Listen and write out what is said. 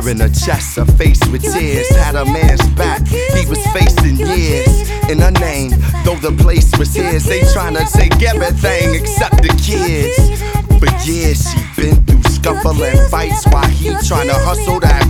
in her chest, her face with tears. Had a man's back, he was facing years. In her name, though the place was his. They tryna take everything except the kids. For years she been through scuffling fights while he tryna hustle that